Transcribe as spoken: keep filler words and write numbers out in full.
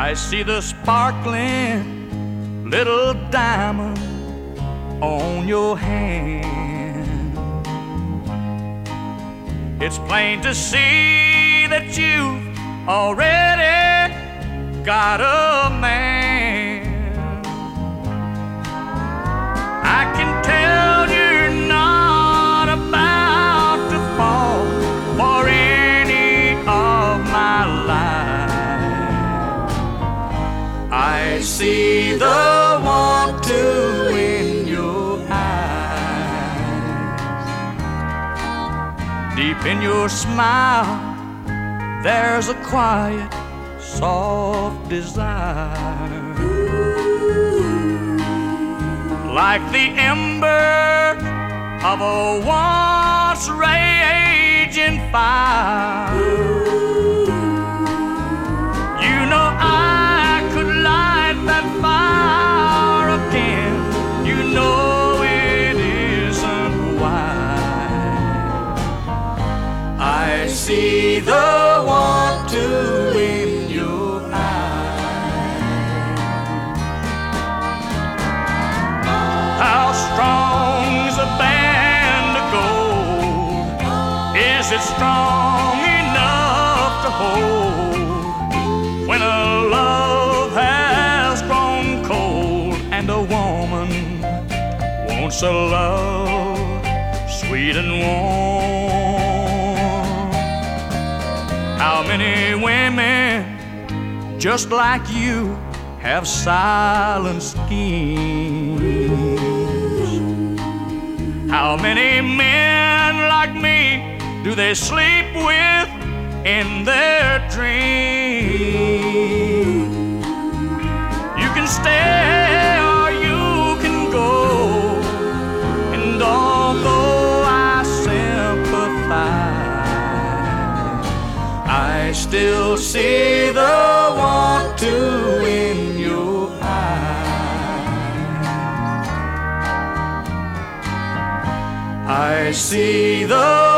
I see the sparkling little diamond on your hand. It's plain to see that you've already got a man. I can tell you're not about to fall for any of my lies. I see the want to in your eyes. Deep in your smile, there's a quiet, soft desire. Like the ember of a once raging fire. You know I could light that fire again. You know it isn't why. I see the want to in your eyes. How strong's a band of gold? Is it strong enough to hold when a love has grown cold and a woman wants a love sweet and warm? How many women just like you have silent schemes? How many men like me do they sleep with in their dreams? You can stay or you can go, and although I sympathize, I still see the want to in your eyes. I see the